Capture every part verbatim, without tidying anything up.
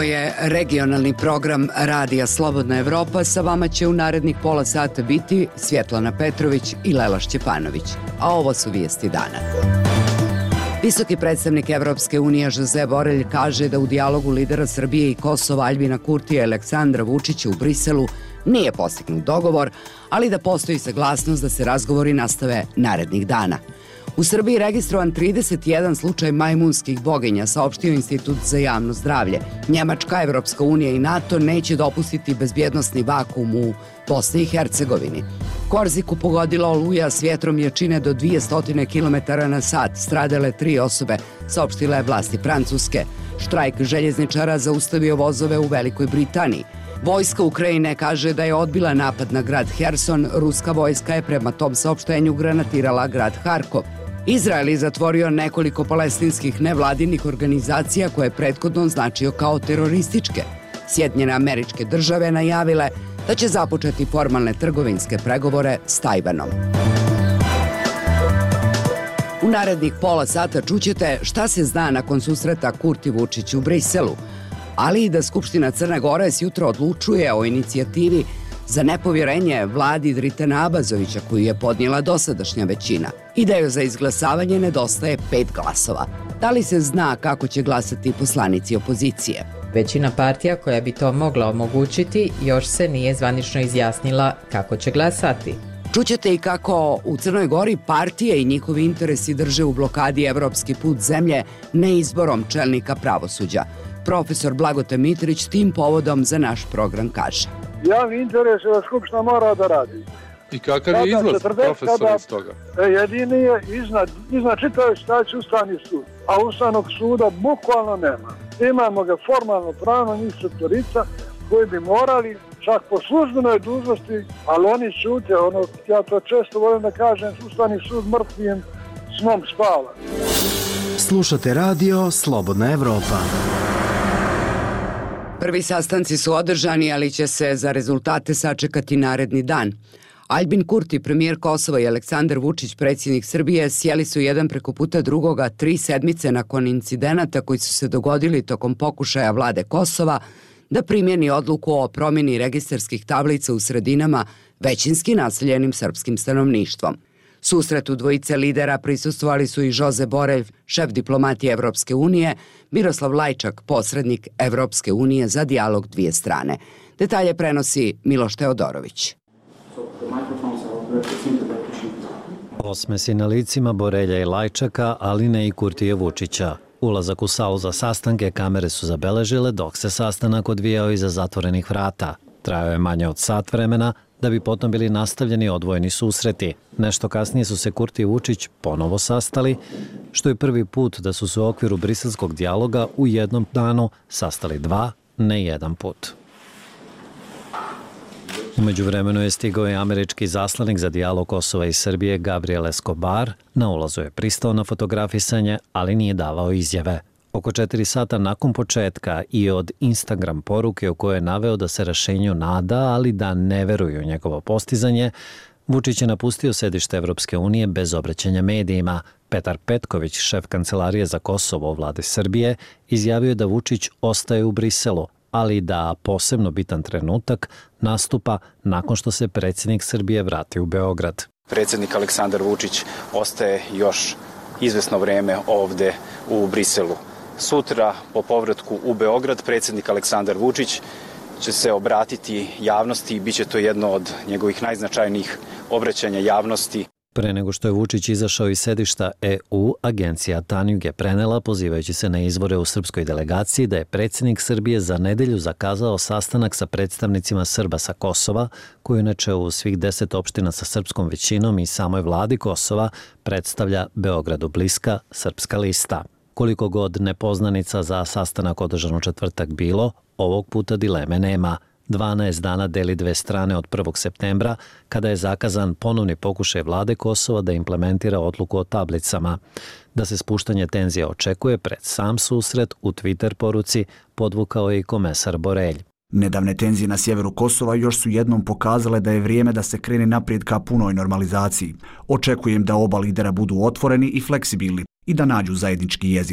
Ovo je regionalni program Radija Slobodna Evropa. Sa vama će u narednih pola sata biti Svjetlana Petrović i Lela Šćepanović. A ovo su vijesti dana. Visoki predstavnik Evropske unije Josep Borrell kaže da u dijalogu lidera Srbije i Kosova Aljbina Kurtija i Aleksandra Vučića u Briselu nije postignut dogovor, ali da postoji saglasnost da se razgovori nastave narednih dana. U Srbiji registrovan trideset jedan slučaj majmunskih boginja, saopštio Institut za javno zdravlje. Njemačka, Evropska unija i NATO neće dopustiti bezbjednosni vakuum u Bosni i Hercegovini. Korziku pogodila oluja s vjetrom jačine do dvjesto kilometara na sat. Stradale tri osobe, saopštile je vlasti Francuske. Štrajk željezničara zaustavio vozove u Velikoj Britaniji. Vojska Ukrajine kaže da je odbila napad na grad Herson. Ruska vojska je prema tom saopštenju granatirala grad Harkov. Izrael je zatvorio nekoliko palestinskih nevladinih organizacija koje je prethodno označio kao terorističke. Sjedinjene Američke Države najavile da će započeti formalne trgovinske pregovore s Tajvanom. U narednih pola sata čućete šta se zna nakon susreta Kurti-Vučić u Briselu, ali i da Skupština Crne Gore sjutro odlučuje o inicijativi za nepovjerenje vladi Dritana Abazovića koju je podnijela dosadašnja većina. Ideju za izglasavanje nedostaje pet glasova. Da li se zna kako će glasati poslanici opozicije? Većina partija koja bi to mogla omogućiti još se nije zvanično izjasnila kako će glasati. Čućete i kako u Crnoj Gori partije i njihovi interesi drže u blokadi evropski put zemlje neizborom čelnika pravosuđa. Profesor Blagote Mitrić tim povodom za naš program kaže: javni interes je da Skupština mora da radi. I kakav je izlaz profesora iz toga? Jedini je iznad, iznad čitave staći Ustavni sud, a Ustavnog suda bukvalno nema. Imamo ga formalno pravno njih sektorica koji bi morali čak po službenoj dužnosti, ali oni šute, ono, ja to često volim da kažem, Ustavni sud mrtvim snom spava. Slušate radio Slobodna Evropa. Prvi sastanci su održani, ali će se za rezultate sačekati naredni dan. Aljbin Kurti, premijer Kosova, i Aleksandar Vučić, predsjednik Srbije, sjeli su jedan preko puta drugoga tri sedmice nakon incidenata koji su se dogodili tokom pokušaja vlade Kosova da primjeni odluku o promjeni registarskih tablica u sredinama većinski naseljenim srpskim stanovništvom. Susretu dvojice lidera prisustvovali su i Josep Borrell, šef diplomatije Evropske unije, Miroslav Lajčak, posrednik Evropske unije za dijalog dvije strane. Detalje prenosi Miloš Teodorović. Osmesi na licima Borelja i Lajčaka, ali ne i Kurtija Vučića. Ulazak u salu za sastanke kamere su zabeležile dok se sastanak odvijao iza zatvorenih vrata. Trajao je manje od sat vremena, da bi potom bili nastavljeni odvojeni susreti. Nešto kasnije su se Kurti i Vučić ponovo sastali, što je prvi put da su se u okviru briselskog dijaloga u jednom danu sastali dva, ne jedan put. U međuvremenu je stigao i američki zaslanik za dijalog Kosova i Srbije Gabriel Escobar. Na ulazu je pristao na fotografisanje, ali nije davao izjave. Oko četiri sata nakon početka i od Instagram poruke u kojoj je naveo da se rješenju nada, ali da ne veruju u njegovo postizanje, Vučić je napustio sedište Evropske unije bez obraćanja medijima. Petar Petković, šef kancelarije za Kosovo u vladi Srbije, izjavio je da Vučić ostaje u Briselu, ali da posebno bitan trenutak nastupa nakon što se predsjednik Srbije vrati u Beograd. Predsjednik Aleksandar Vučić ostaje još izvesno vrijeme ovdje u Briselu. Sutra po povratku u Beograd predsjednik Aleksandar Vučić će se obratiti javnosti i bit će to jedno od njegovih najznačajnijih obraćanja javnosti. Pre nego što je Vučić izašao iz sedišta E U, agencija Tanjug je prenela, pozivajući se na izvore u srpskoj delegaciji, da je predsjednik Srbije za nedelju zakazao sastanak sa predstavnicima Srba sa Kosova, koju inače u svih deset opština sa srpskom većinom i samoj vladi Kosova predstavlja Beogradu bliska Srpska lista. Koliko god nepoznanica za sastanak održan u četvrtak bilo, ovog puta dileme nema. dvanaest dana deli dve strane od prvog septembra, kada je zakazan ponovni pokušaj vlade Kosova da implementira odluku o tablicama. Da se spuštanje tenzija očekuje pred sam susret, u Twitter poruci podvukao je i komesar Borrell. Nedavne tenzije na sjeveru Kosova još su jednom pokazale da je vrijeme da se krene naprijed ka punoj normalizaciji. Očekujem da oba lidera budu otvoreni i fleksibilni i da nađu zajednički jezik.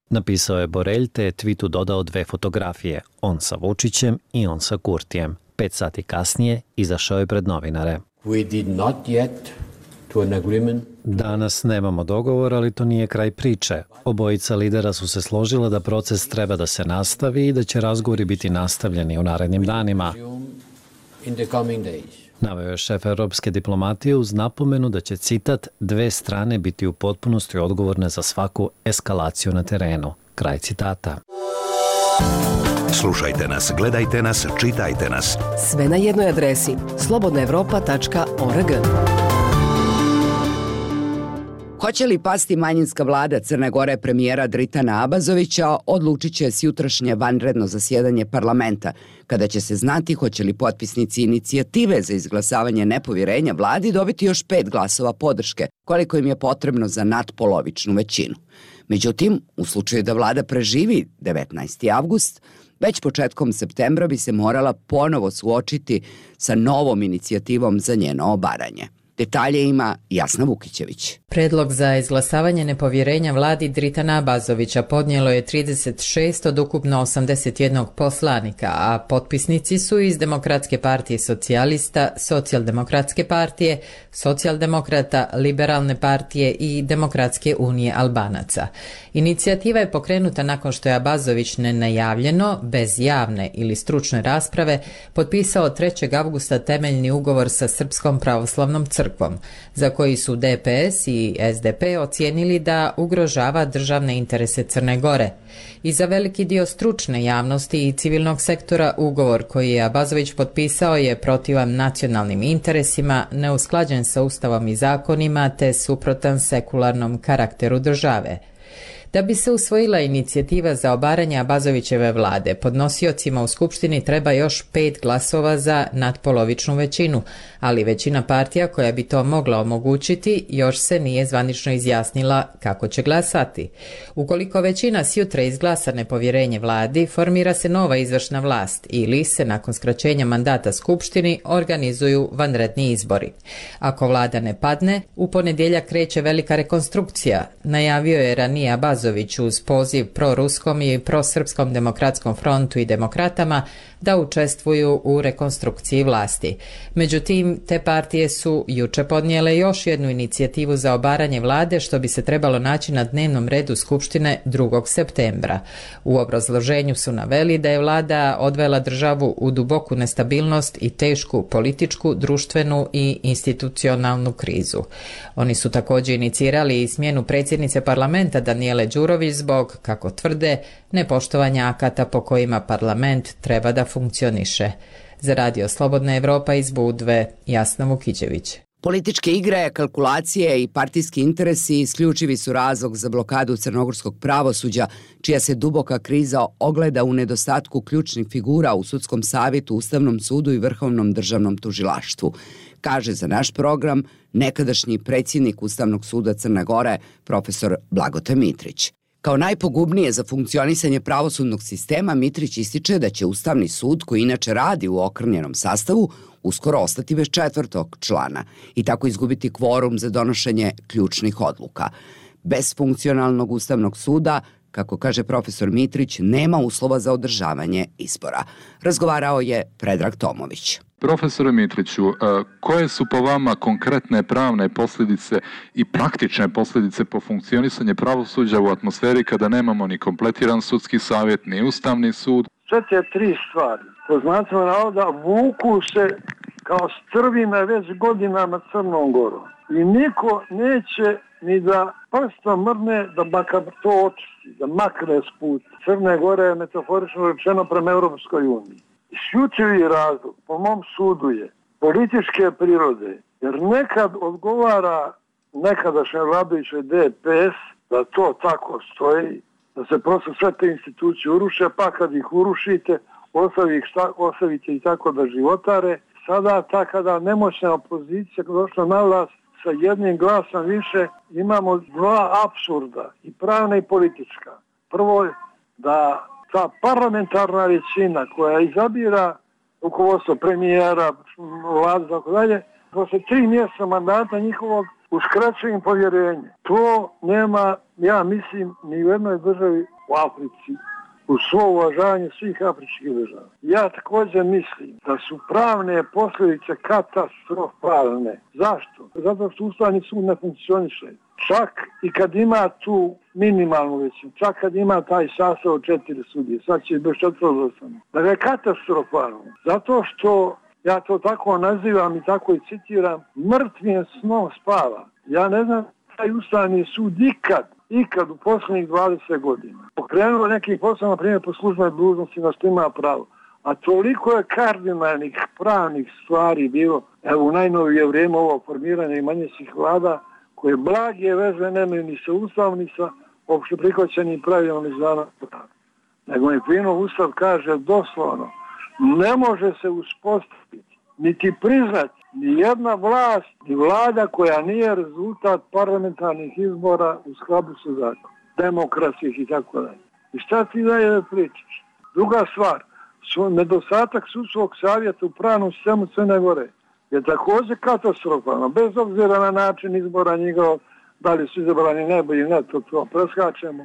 napisao je Borelj te je tweetu dodao dve fotografije, on sa Vučićem i on sa Kurtijem. Pet sati kasnije izašao je pred novinare. We did not yet to an agreement. Danas nemamo dogovor, ali to nije kraj priče. Obojica lidera su se složila da proces treba da se nastavi i da će razgovori biti nastavljeni u narednim danima. In the coming days. Naveo je šef europske diplomatije uz napomenu da će, citat, dve strane biti u potpunosti odgovorne za svaku eskalaciju na terenu. Kraj citata. Slušajte nas, gledajte nas, čitajte nas. Sve na jednoj adresi slobodna evropa tačka org. Hoće li pasti manjinska vlada Crne Gore premijera Dritana Abazovića, odlučit će s jutrašnje vanredno zasjedanje parlamenta, kada će se znati hoće li potpisnici inicijative za izglasavanje nepovjerenja vladi dobiti još pet glasova podrške, koliko im je potrebno za nadpolovičnu većinu. Međutim, u slučaju da vlada preživi devetnaesti avgust, već početkom septembra bi se morala ponovo suočiti sa novom inicijativom za njeno obaranje. Detalje ima Jasna Vukićević. Predlog za izglasavanje nepovjerenja vladi Dritana Abazovića podnijelo je trideset šest od ukupno osamdeset jednog poslanika, a potpisnici su iz Demokratske partije socijalista, Socijaldemokratske partije, Socijaldemokrata, Liberalne partije i Demokratske unije Albanaca. Inicijativa je pokrenuta nakon što je Abazović nenajavljeno, bez javne ili stručne rasprave, potpisao trećeg avgusta temeljni ugovor sa Srpskom pravoslavnom crkvom, za koji su D P S i S D P ocijenili da ugrožava državne interese Crne Gore. I za veliki dio stručne javnosti i civilnog sektora ugovor koji je Abazović potpisao je protivan nacionalnim interesima, neusklađen sa ustavom i zakonima te suprotan sekularnom karakteru države. Da bi se usvojila inicijativa za obaranje Abazovićeve vlade, podnosiocima u Skupštini treba još pet glasova za nadpolovičnu većinu, ali većina partija koja bi to mogla omogućiti još se nije zvanično izjasnila kako će glasati. Ukoliko većina sjutra izglasa nepovjerenje vladi, formira se nova izvršna vlast ili se nakon skraćenja mandata Skupštini organizuju vanredni izbori. Ako vlada ne padne, u ponedjeljak kreće velika rekonstrukcija, najavio je ranije Abazović uz poziv proruskom i prosrpskom demokratskom frontu i demokratama da učestvuju u rekonstrukciji vlasti. Međutim, te partije su juče podnijele još jednu inicijativu za obaranje vlade, što bi se trebalo naći na dnevnom redu Skupštine drugog septembra. U obrazloženju su naveli da je vlada odvela državu u duboku nestabilnost i tešku političku, društvenu i institucionalnu krizu. Oni su također inicirali i smjenu predsjednice parlamenta Danijele Đurović zbog, kako tvrde, nepoštovanja akata po kojima parlament treba da funkcioniše. Za Radio Slobodna Evropa iz Budve, Jasna Vukićević. Političke igre, kalkulacije i partijski interesi isključivi su razlog za blokadu crnogorskog pravosuđa, čija se duboka kriza ogleda u nedostatku ključnih figura u sudskom savjetu, Ustavnom sudu i Vrhovnom državnom tužilaštvu, kaže za naš program nekadašnji predsjednik Ustavnog suda Crne Gore, profesor Blagote Mitrić. Kao najpogubnije za funkcionisanje pravosudnog sistema, Mitrić ističe da će Ustavni sud, koji inače radi u okrnjenom sastavu, uskoro ostati bez četvrtog člana i tako izgubiti kvorum za donošenje ključnih odluka. Bez funkcionalnog Ustavnog suda, kako kaže profesor Mitrić, nema uslova za održavanje izbora. Razgovarao je Predrag Tomović. Profesore Mitriću, koje su po vama konkretne pravne posljedice i praktične posljedice po funkcionisanje pravosuđa u atmosferi kada nemamo ni kompletiran sudski savjet, ni Ustavni sud? Sve te tri stvari, po znacima navoda, vuku se kao strvine već godinama Crnom Gorom. I niko neće ni da prsta mrne da makar to očisti, da makne s put. Crne Gore je metaforično rečeno prema Europskoj uniji. Isključivi razlog, po mom sudu, je političke prirode, jer nekad odgovara nekadašnje vladajuće D P S da to tako stoji, da se prosto sve te institucije uruše, pa kad ih urušite, ostavi ih, ostavite i tako da životare. Sada ta kada nemoćna opozicija došla na vlast sa jednim glasom više, imamo dva apsurda, i pravna i politička. Prvo je da ta parlamentarna većina koja izabira rukovodstvo premijera, vlade, tako dalje, posle tri mjeseca mandata njihovog uskraćuje im povjerenje. To nema, ja mislim, ni u jednoj državi u Africi, u svo uvažavanje svih afričkih država. Ja također mislim da su pravne posljedice katastrofalne. Zašto? Zato što Ustavni sud ne funkcioniše. Čak i kad ima tu minimalnu većinu, čak kad ima taj sastav od četiri sudije, sad će bez četvrtostano. Da je katastrofalno. Zato što, ja to tako nazivam i tako i citiram, mrtvim snom spava. Ja ne znam taj Ustavni sud ikad, ikad u posljednjih dvadeset godina pokrenuo nekih poslova, na primjer po službenoj dužnosti, na što ima pravo. A toliko je kardinalnih pravnih stvari bilo, evo u najnovije vrijeme ovo formiranje i manjinskih vlada, koje blage veze nemaju ni sa Ustavom, ni sa opšte prihvaćenim pravilom međunarodnog prava. Nego mi fino Ustav kaže doslovno, ne može se uspostaviti, niti priznati ni jedna vlast, ni vlada koja nije rezultat parlamentarnih izbora u skladu sa zakonom, demokratskih i tako dalje. I šta ti dalje da pričaš? Druga stvar, su nedostatak sudskog savjeta u pravnom sistemu Crne Gore je također katastrofalno, bez obzira na način izbora njegov, da li su izabrani najbolji, ne, to, to preskačemo,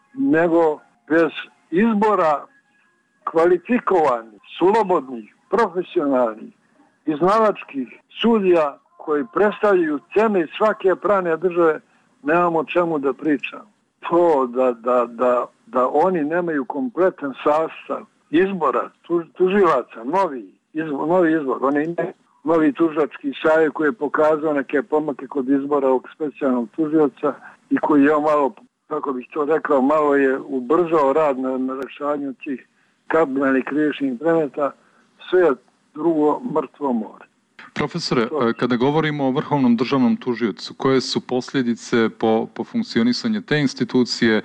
nego bez izbora kvalifikovanih, slobodnih, profesionalnih, iznalačkih sudija koji predstavljaju temelj svake pravne države, nemamo čemu da pričamo. To da, da, da, da oni nemaju kompletan sastav izbora tuž, tužilaca, novi izbor, novi izbor, oni imaju novi tužilački savjet koji je pokazao neke pomake kod izbora ovog specijalnog tužioca i koji je malo, kako bih to rekao, malo je ubrzao rad na, na rešavanju tih kardinalnih krivičnih predmeta, sve je drugo mrtvo more. Profesore, kada govorimo o Vrhovnom državnom tužiocu, koje su posljedice po, po funkcionisanje te institucije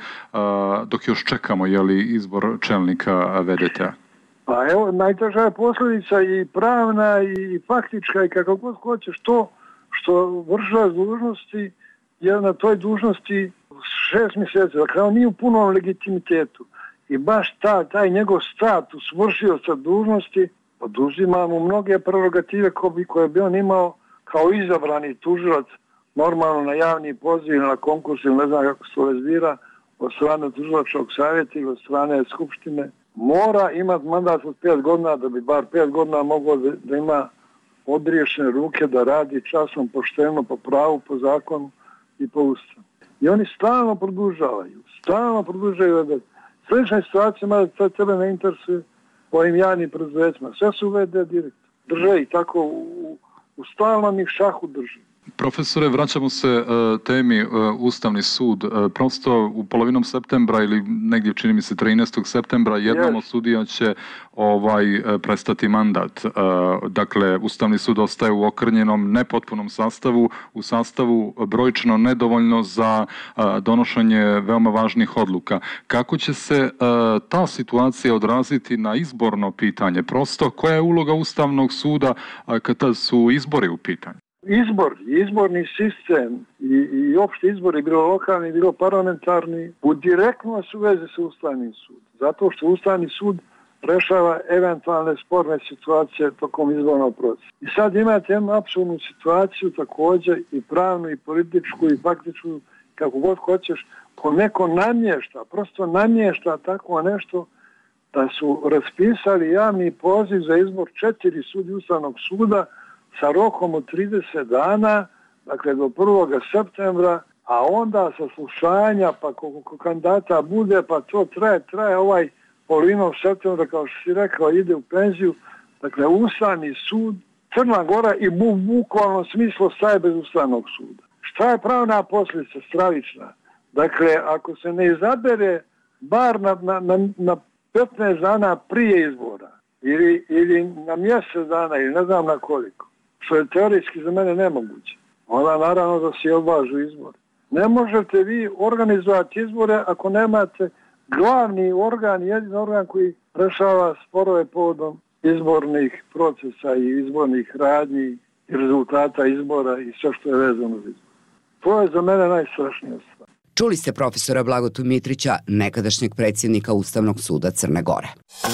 dok još čekamo je li izbor čelnika V D T-a? Pa evo, najteža je posljedica i pravna i faktička i kako god hoćeš to što vršilac dužnosti je na toj dužnosti šest mjeseci, dakle on nije u punom legitimitetu i baš ta, taj njegov status vršioca dužnosti oduzima mu mnoge prerogative koje bi on imao kao izabrani tužilac normalno na javni poziv ili na konkurs ili ne znam kako se to zbira od strane tužilačkog savjeta ili od strane skupštine. Mora imati mandat od pet godina da bi bar pet godina mogao da, da ima odriješene ruke da radi časno, pošteno, po pravu, po zakonu i po ustavu. I oni stalno produžavaju, stalno produžavaju da slične situacije, mada to tebe ne interesuje po ovim javnim preduzećima. Sve su V D direktor. Drže i tako u, u stalnom ih šahu drži. Profesore, vraćamo se uh, temi uh, Ustavni sud. Uh, prosto u polovinom septembra ili negdje čini mi se trinaestog septembra jednom yes. od sudija će ovaj, uh, prestati mandat. Uh, dakle, Ustavni sud ostaje u okrnjenom, nepotpunom sastavu, u sastavu brojčano nedovoljno za uh, donošenje veoma važnih odluka. Kako će se uh, ta situacija odraziti na izborno pitanje? Prosto, koja je uloga Ustavnog suda uh, kada su izbori u pitanju? Izbor, izborni sistem i, i opšte izbori, bilo lokalni, bilo parlamentarni, u direktno su veze sa Ustavnim sudom. Zato što Ustavni sud rešava eventualne sporne situacije tokom izbornog procesa. I sad imate jednu apsolutnu situaciju također i pravnu, i političku, i faktičku, kako god hoćeš, ko neko namješta, prosto namješta tako nešto da su raspisali javni poziv za izbor četiri sudije Ustavnog suda sa rokom od trideset dana, dakle do prvog septembra, a onda sa slušanja, pa koliko kandidata bude, pa to traje, traje ovaj polovinom septembra, kao što si rekao, ide u penziju. Dakle, Ustavni sud, Crna Gora i bu, bukvalno smislo staje bez Ustavnog suda. Šta je pravna posljedica stravična? Dakle, ako se ne izabere bar na, na, na, na petnaest dana prije izbora, ili, ili na mjesec dana, ili ne znam na koliko, što je teorijski za mene nemoguće, onda naravno da se odlažu izbori. Ne možete vi organizovati izbore ako nemate glavni organ, jedini organ koji rešava sporove povodom izbornih procesa i izbornih radnji i rezultata izbora i sve što je vezano za izbor. To je za mene najstrašnija stvar. Čuli ste profesora Blagotu Mitrića, nekadašnjeg predsjednika Ustavnog suda Crne Gore.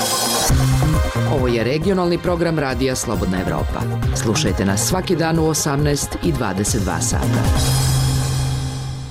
Ovo je regionalni program Radija Slobodna Evropa. Slušajte nas svaki dan u osamnaest i dvadeset dva sata.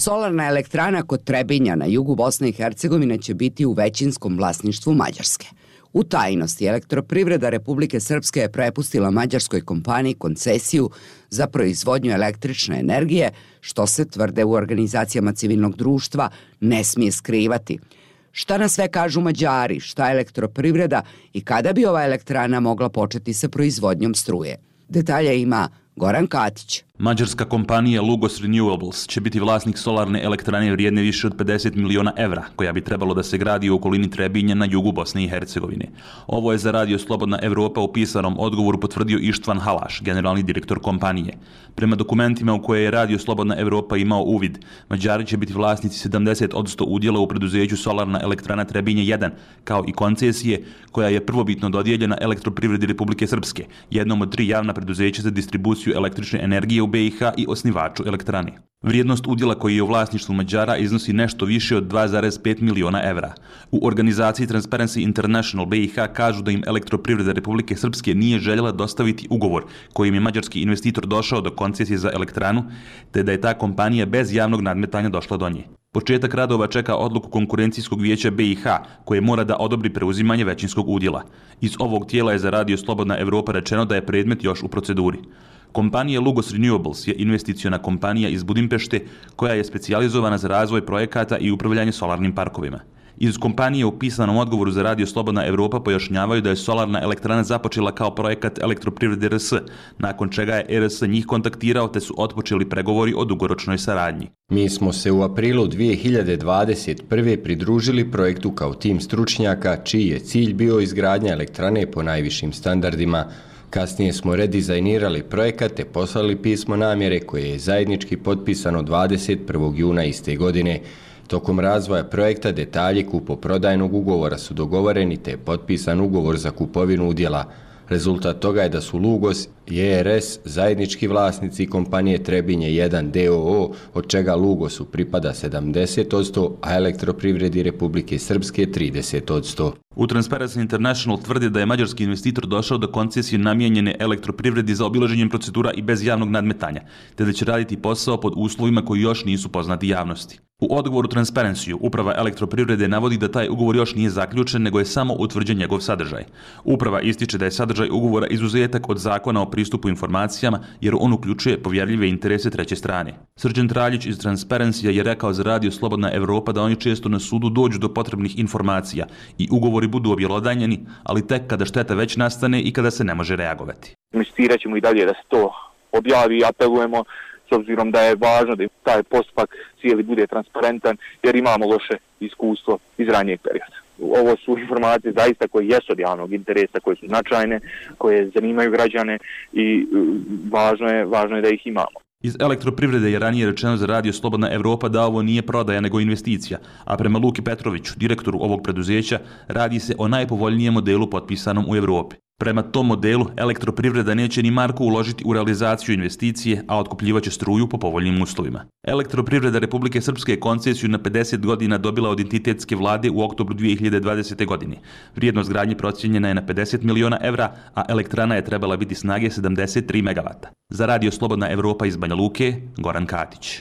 Solarna elektrana kod Trebinja na jugu Bosne i Hercegovine će biti u većinskom vlasništvu Mađarske. U tajnosti Elektroprivreda Republike Srpske je prepustila mađarskoj kompaniji koncesiju za proizvodnju električne energije, što se, tvrde u organizacijama civilnog društva, ne smije skrivati. Šta na sve kažu Mađari, šta Elektroprivreda i kada bi ova elektrana mogla početi sa proizvodnjom struje? Detalje ima Goran Katić. Mađarska kompanija Lugos Renewables će biti vlasnik solarne elektrane vrijedne više od pedeset miliona evra, koja bi trebalo da se gradi u okolini Trebinja na jugu Bosne i Hercegovine. Ovo je za Radio Slobodna Evropa u pisanom odgovoru potvrdio Ištvan Halaš, generalni direktor kompanije. Prema dokumentima u koje je Radio Slobodna Evropa imao uvid, Mađari će biti vlasnici sedamdeset posto udjela u preduzeću Solarna elektrana Trebinje jedan, kao i koncesije koja je prvobitno dodijeljena Elektroprivredi Republike Srpske, jednom od tri javna preduzeća za distribuciju električne energije u B i H i osnivaču elektrane. Vrijednost udjela koji je u vlasništvu Mađara iznosi nešto više od dva zarez pet miliona evra. U organizaciji Transparency International B i H kažu da im Elektroprivreda Republike Srpske nije željela dostaviti ugovor kojim je mađarski investitor došao do koncesije za elektranu, te da je ta kompanija bez javnog nadmetanja došla do nje. Početak radova čeka odluku konkurencijskog vijeća B i H, koje mora da odobri preuzimanje većinskog udjela. Iz ovog tijela je za Radio Slobodna Evropa rečeno da je predmet još u proceduri. Kompanija Lugos Renewables je investiciona kompanija iz Budimpešte koja je specijalizovana za razvoj projekata i upravljanje solarnim parkovima. Iz kompanije u pisanom odgovoru za Radio Slobodna Evropa pojašnjavaju da je solarna elektrana započela kao projekat Elektroprivrede R S, nakon čega je R S njih kontaktirao te su otpočeli pregovori o dugoročnoj saradnji. Mi smo se u aprilu dvije hiljade dvadeset prve pridružili projektu kao tim stručnjaka čiji je cilj bio izgradnja elektrane po najvišim standardima. Kasnije smo redizajnirali projekat te poslali pismo namjere koje je zajednički potpisano dvadeset prvog juna iste godine. Tokom razvoja projekta detalji kupoprodajnog ugovora su dogovoreni te je potpisan ugovor za kupovinu udjela. Rezultat toga je da su Lugos i E R S zajednički vlasnici kompanije Trebinje jedan d o o, od čega Lugosu pripada sedamdeset posto, a Elektroprivredi Republike Srpske trideset posto. U Transparency International tvrdi da je mađarski investitor došao do koncesije namijenjene Elektroprivredi za obilaženjem procedura i bez javnog nadmetanja, te da će raditi posao pod uslovima koji još nisu poznati javnosti. U odgovoru Transparency uprava Elektroprivrede navodi da taj ugovor još nije zaključen, nego je samo utvrđen njegov sadržaj. Uprava ističe da je sadržaj ugovora izuzetak od zakona o pristupu informacijama, jer on uključuje povjerljive interese treće strane. Srđan Traljić iz Transparency je rekao za Radio Slobodna Evropa da oni često na sudu dođu do potrebnih informacija i ugovori budu objelodanjeni, ali tek kada šteta već nastane i kada se ne može reagovati. Insistirat ćemo i dalje da se to objavi i apelujemo, s obzirom da je važno da taj postupak cijeli bude transparentan, jer imamo loše iskustvo iz ranijeg perioda. Ovo su informacije zaista koje jesu od javnog interesa, koje su značajne, koje zanimaju građane i važno je, važno je da ih imamo. Iz Elektroprivrede je ranije rečeno za Radio Slobodna Evropa da ovo nije prodaja nego investicija, a prema Luki Petroviću, direktoru ovog preduzeća, radi se o najpovoljnijem modelu potpisanom u Evropi. Prema tom modelu, Elektroprivreda neće ni marku uložiti u realizaciju investicije, a otkupljivaće struju po povoljnim uslovima. Elektroprivreda Republike Srpske je koncesiju na pedeset godina dobila od entitetske vlade u oktobru dvije hiljade dvadesete. godine. Vrijednost gradnje procijenjena je na pedeset miliona evra, a elektrana je trebala biti snage sedamdeset tri megavata. Za Radio Slobodna Evropa iz Banja Luke, Goran Katić.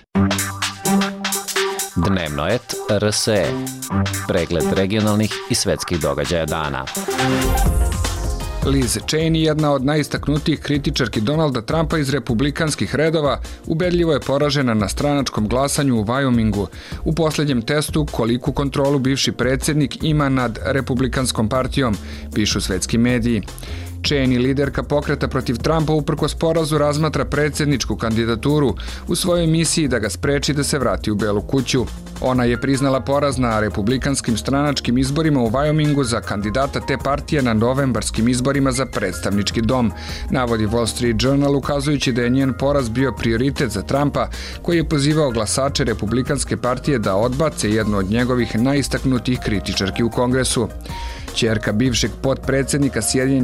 Dnevno et R S E. Pregled regionalnih i svetskih događaja dana. Liz Cheney, jedna od najistaknutijih kritičarki Donalda Trumpa iz republikanskih redova, ubedljivo je poražena na stranačkom glasanju u Wyomingu u posljednjem testu koliku kontrolu bivši predsjednik ima nad republikanskom partijom, pišu svetski mediji. Cheney, liderka pokreta protiv Trumpa, uprkos porazu razmatra predsjedničku kandidaturu u svojoj misiji da ga spreči da se vrati u Belu kuću. Ona je priznala poraz na republikanskim stranačkim izborima u Wyomingu za kandidata te partije na novembarskim izborima za predstavnički dom, navodi Wall Street Journal, ukazujući da je njen poraz bio prioritet za Trumpa, koji je pozivao glasače republikanske partije da odbace jednu od njegovih najistaknutijih kritičarki u Kongresu. Ćerka bivšeg potpredsjednika Sjedinjenih Američkih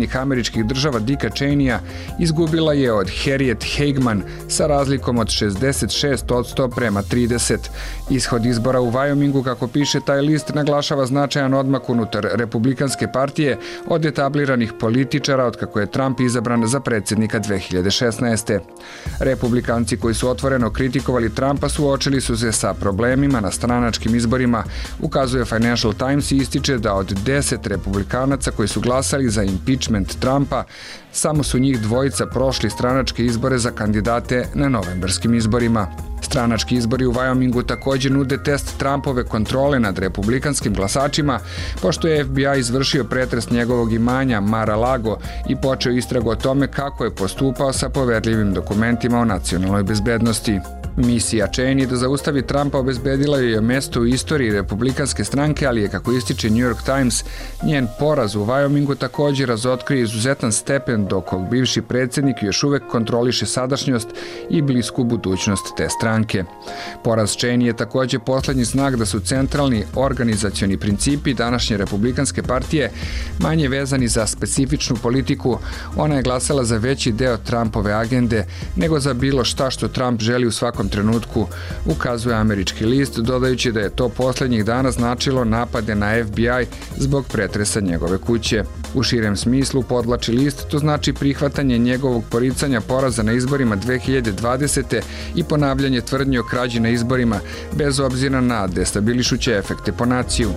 američkih država Dicka Cheneya izgubila je od Harriet Hageman sa razlikom od šezdeset šest odsto prema trideset. Ishod izbora u Wyomingu, kako piše taj list, naglašava značajan odmak unutar Republikanske partije od etabliranih političara otkako je Trump izabran za predsjednika dve hiljade šesnaeste. Republikanci koji su otvoreno kritikovali Trumpa suočili su se sa problemima na stranačkim izborima, ukazuje Financial Times i ističe da od deset republikanaca koji su glasali za impeachment Trumpa, samo su njih dvojica prošli stranačke izbore za kandidate na novembarskim izborima. Stranački izbori u Wyomingu također nude test Trumpove kontrole nad republikanskim glasačima, pošto je F B I izvršio pretres njegovog imanja Mar-a-Lago i počeo istragu o tome kako je postupao sa poverljivim dokumentima o nacionalnoj bezbednosti. Misija Cheney da zaustavi Trumpa obezbedila je mesto u istoriji republikanske stranke, ali je, kako ističe New York Times, njen poraz u Wyomingu također razotkrije izuzetan stepen dok bivši predsjednik još uvek kontroliše sadašnjost i blisku budućnost te stranke. Poraz Cheney je također posljednji znak da su centralni organizacioni principi današnje republikanske partije manje vezani za specifičnu politiku. Ona je glasala za veći deo Trumpove agende nego za bilo šta što Trump želi u svakom trenutku, ukazuje američki list, dodajući da je to posljednjih dana značilo napade na F B I zbog pretresa njegove kuće. U širem smislu, podvlači list, to znači prihvatanje njegovog poricanja poraza na izborima dve hiljade dvadesete. i ponavljanje tvrdnji o krađi na izborima, bez obzira na destabilišuće efekte po naciju.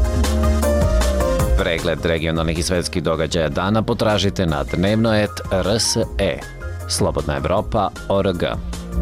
Pregled regionalnih i svetskih događaja dana potražite na dnevnoet R S E. Slobodna Evropa O R G.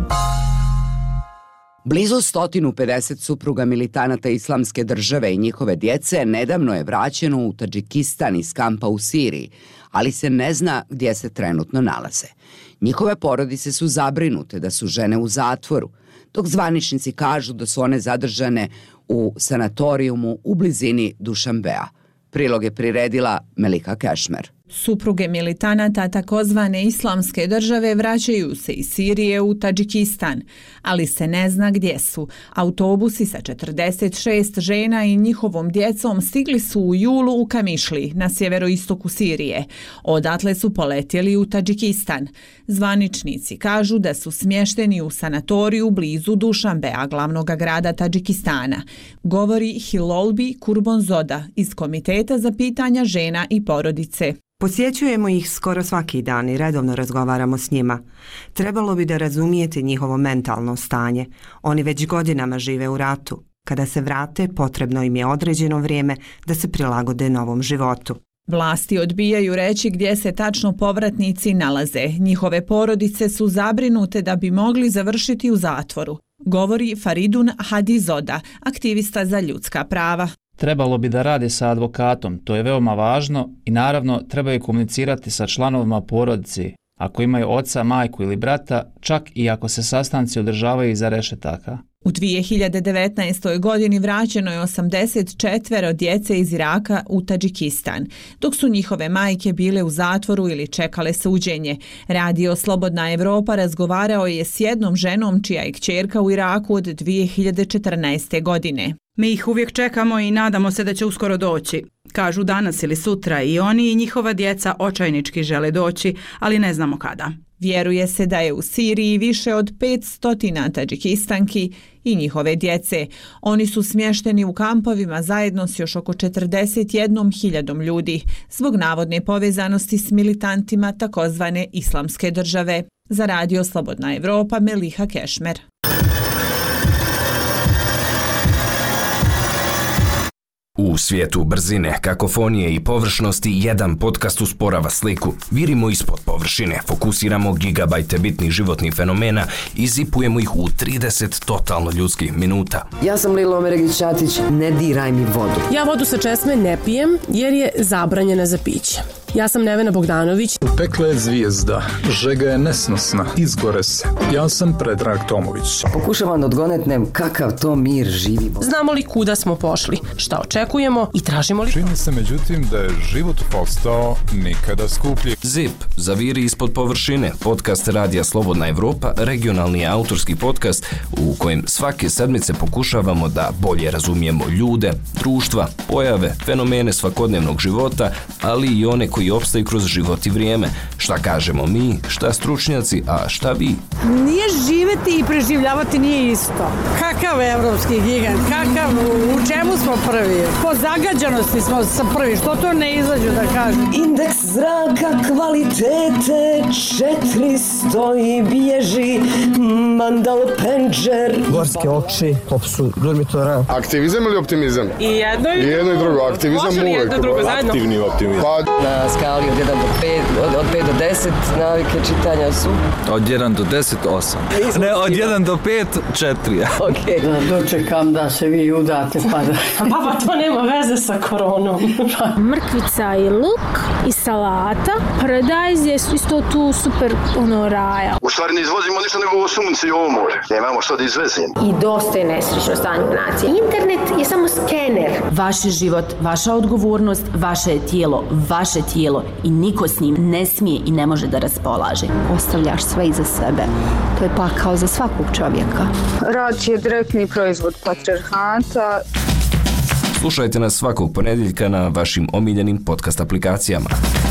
Blizu sto pedeset supruga militanata Islamske države i njihove djece nedavno je vraćeno u Tadžikistan iz kampa u Siriji, ali se ne zna gdje se trenutno nalaze. Njihove porodice su zabrinute da su žene u zatvoru, dok zvaničnici kažu da su one zadržane u sanatorijumu u blizini Dušanbea. Prilog je priredila Melika Kešmer. Supruge militanata takozvane Islamske države vraćaju se iz Sirije u Tadžikistan, ali se ne zna gdje su. Autobusi sa četrdeset šest žena i njihovom djecom stigli su u julu u Kamišli, na sjeveroistoku Sirije. Odatle su poletjeli u Tadžikistan. Zvaničnici kažu da su smješteni u sanatoriju blizu Dušanbea, glavnog grada Tadžikistana. Govori Hilolbi Kurbonzoda iz Komiteta za pitanja žena i porodice. Posjećujemo ih skoro svaki dan i redovno razgovaramo s njima. Trebalo bi da razumijete njihovo mentalno stanje. Oni već godinama žive u ratu. Kada se vrate, potrebno im je određeno vrijeme da se prilagode novom životu. Vlasti odbijaju reći gdje se tačno povratnici nalaze. Njihove porodice su zabrinute da bi mogli završiti u zatvoru. Govori Faridun Hadizoda, aktivista za ljudska prava. Trebalo bi da rade sa advokatom, to je veoma važno i naravno trebaju komunicirati sa članovima porodice, ako imaju oca, majku ili brata, čak i ako se sastanci održavaju iza rešetaka. U dvije hiljade devetnaestoj. godini vraćeno je osamdeset četiri djece iz Iraka u Tadžikistan, dok su njihove majke bile u zatvoru ili čekale suđenje. Radio Slobodna Evropa razgovarao je s jednom ženom čija je kćerka u Iraku od dvije hiljade četrnaeste. godine. Mi ih uvijek čekamo i nadamo se da će uskoro doći. Kažu danas ili sutra i oni i njihova djeca očajnički žele doći, ali ne znamo kada. Vjeruje se da je u Siriji više od petsto Tadžikistanki i njihove djece. Oni su smješteni u kampovima zajedno s još oko četrdeset jednom hiljadom ljudi zbog navodne povezanosti s militantima takozvane Islamske države. Za Radio Slobodna Evropa, Meliha Kešmer. U svijetu brzine, kakofonije i površnosti jedan podcast usporava sliku. Virimo ispod površine, fokusiramo gigabajte bitnih životnih fenomena i zipujemo ih u trideset totalno ljudskih minuta. Ja sam Lilo Omeregić-Ćatić, ne diraj mi vodu. Ja vodu sa česme ne pijem jer je zabranjena za piće. Ja sam Nevena Bogdanović. U pekle je zvijezda, žega je nesnosna, izgore se. Ja sam Predrag Tomović. Pokušavam da odgonetnem kakav to mir živimo. Znamo li kuda smo pošli, šta očekujemo i tražimo li... Čini se međutim da je život postao nikada skuplji. Zip, zaviri ispod površine, podcast Radija Slobodna Evropa, regionalni autorski podcast u kojem svake sedmice pokušavamo da bolje razumijemo ljude, društva, pojave, fenomene svakodnevnog života, ali i one koji koji opstaju kroz život i vrijeme. Šta kažemo mi, šta stručnjaci, a šta vi? Nije živeti i preživljavati nije isto. Kakav evropski gigant, kakav, u čemu smo prvi? Po zagađanosti smo prvi, što to ne izađu da kažem? Indeks zraka kvalitete četiristo i bježi mandal penđer. Gorske oči, popsu dormitora. Aktivizam ili optimizam? I jedno i, I jedno i drugo. Aktivizam može li uvek. jedno drugo zajedno? Aktivni optimizam. Pa... Na skali od jedan do pet, od, od pet do deset navike čitanja su? Od jedan do deset, osam. Ne, od jedan do pet, četiri. Ok. Da dočekam da se vi udate pa da... Pa to nema veze sa koronom. Mrkvica i luk i salata. Paradajz je isto tu super ono raja. U stvari ne izvozimo ništa nego ovo sunce i ovo more. Nemamo što da izvezemo. I dosta je nesrećno stanje u naciji. Internet je samo skener. Vaš život, vaša odgovornost, vaše je tijelo, vaše tijelo i niko s njim ne smije i ne može da raspolaže. Ostavljaš sve iza sebe. To je pakao za svakog čovjeka. Rad je direktni proizvod patrijarhata. Slušajte nas svakog ponedjeljka na vašim omiljenim podcast aplikacijama.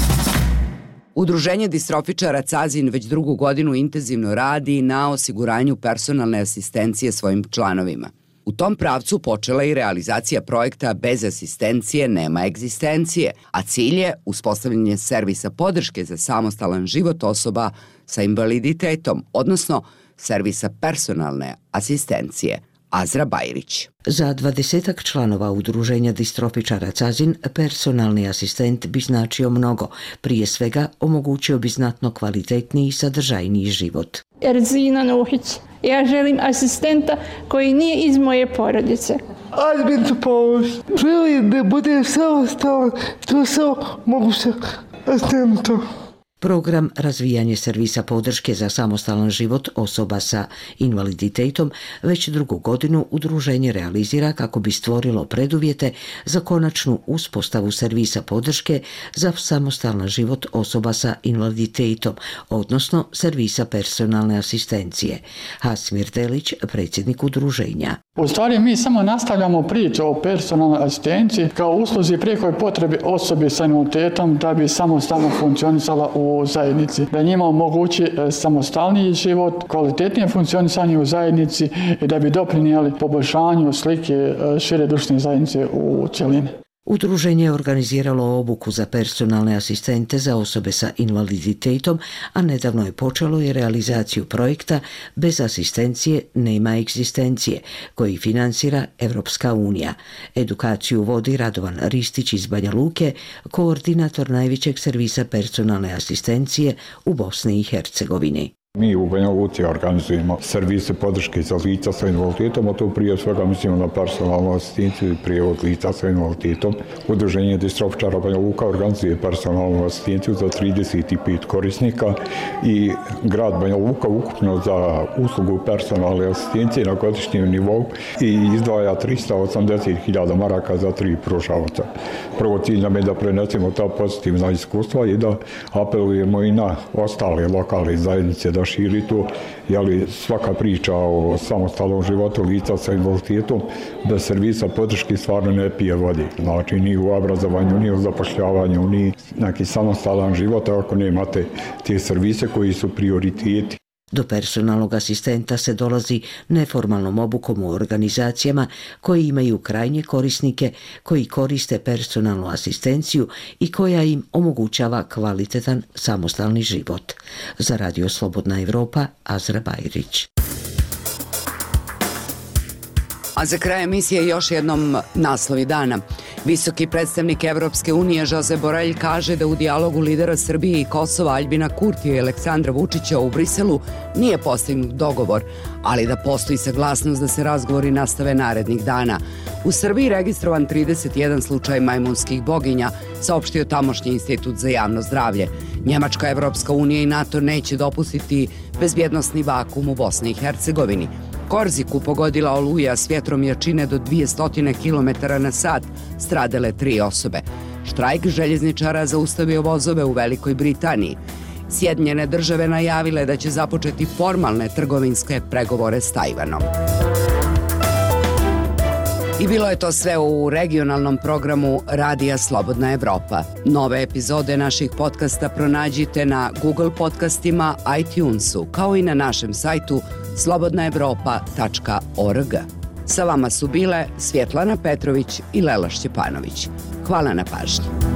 Udruženje distrofičara Cazin već drugu godinu intenzivno radi na osiguranju personalne asistencije svojim članovima. U tom pravcu počela i realizacija projekta Bez asistencije nema egzistencije, a cilj je uspostavljanje servisa podrške za samostalan život osoba sa invaliditetom, odnosno servisa personalne asistencije. Azra Bajrić. Za dvadesetak članova udruženja distrofičara Cazin personalni asistent bi značio mnogo. Prije svega omogućio bi znatno kvalitetniji i sadržajniji život. Erzina Nuhić. Ja želim asistenta koji nije iz moje porodice. Admintu pomoć. Želim da bude samostalan, to samo mogu se asistentom. Program razvijanje servisa podrške za samostalan život osoba sa invaliditetom već drugu godinu udruženje realizira kako bi stvorilo preduvjete za konačnu uspostavu servisa podrške za samostalan život osoba sa invaliditetom, odnosno servisa personalne asistencije. Hasmir Delić, predsjednik udruženja. U stvari mi samo nastavljamo priču o personalnoj asistenciji kao usluzi prijekoj potrebi osobe sa invaliditetom da bi samostalno funkcionisala u zajednici, da njima omogući samostalniji život, kvalitetnije funkcionisanje u zajednici i da bi doprinijeli poboljšanju slike šire društvene zajednice u cjelini. Udruženje je organiziralo obuku za personalne asistente za osobe sa invaliditetom, a nedavno je počelo i realizaciju projekta Bez asistencije nema egzistencije, koji financira Evropska unija. Edukaciju vodi Radovan Ristić iz Banja Luke, koordinator najvećeg servisa personalne asistencije u Bosni i Hercegovini. Mi u Banja Luci organizujemo servise podrške za lica sa invaliditetom, a to prije svega mislimo na personalnu asistenciju i prijevod lica sa invaliditetom. Udruženje distrofičara Banja Luka organizuje personalnu asistenciju za trideset pet korisnika i grad Banja Luka ukupno za uslugu personalne asistencije na godišnjem nivou i izdvaja tristo osamdeset hiljada maraka za tri pružavaca. Prvo cilj nam je da prenesemo ta pozitivna iskustva i da apelujemo i na ostale lokalne zajednice da širi to, jeli svaka priča o samostalnom životu lica sa invaliditetom bez servisa podrške stvarno ne pije vodi. Znači ni u obrazovanju, ni u zapošljavanju, ni neki samostalan život ako nemate te servise koji su prioriteti. Do personalnog asistenta se dolazi neformalnom obukom u organizacijama koji imaju krajnje korisnike koji koriste personalnu asistenciju i koja im omogućava kvalitetan samostalni život. Za Radio Slobodna Evropa, Azra Bajrić. A za kraj emisije još jednom naslovi dana. Visoki predstavnik Evropske unije Jose Borrell kaže da u dijalogu lidera Srbije i Kosova Aljbina Kurtija i Aleksandra Vučića u Briselu nije postignut dogovor, ali da postoji saglasnost da se razgovori nastave narednih dana. U Srbiji registrovan trideset jedan slučaj majmunskih boginja, saopštio tamošnji institut za javno zdravlje. Njemačka, Evropska unija i NATO neće dopustiti bezbjednosni vakum u Bosni i Hercegovini. Korziku pogodila oluja s vjetrom jačine do dvjesto kilometara na sat, stradale tri osobe. Štrajk željezničara zaustavio vozove u Velikoj Britaniji. Sjedinjene države najavile da će započeti formalne trgovinske pregovore s Tajvanom. I bilo je to sve u regionalnom programu Radija Slobodna Evropa. Nove epizode naših podcasta pronađite na Google podcastima, iTunesu, kao i na našem sajtu slobodna evropa tačka org. Sa vama su bile Svjetlana Petrović i Lela Šćepanović. Hvala na pažnji.